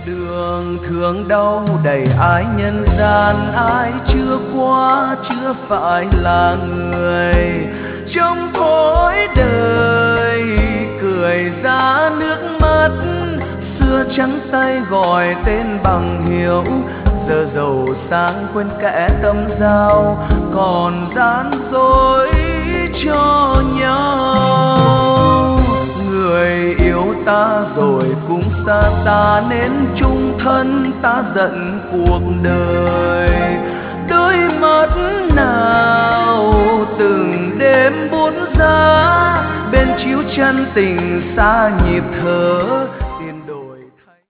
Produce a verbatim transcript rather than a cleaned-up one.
Đường thương đau đầy ái nhân gian, ai chưa qua chưa phải là người. Trong cõi đời cười ra nước mắt, xưa trắng tay gọi tên bằng hiếu. Giờ giàu sang quên kẽ tâm giao, còn gian dối cho nhau. Người yêu ta rồi cũng xa ta, nên chung thân ta giận cuộc đời. Đôi mắt nào từng đêm buốt giá, bên chiếu chân tình xa nhịp thở.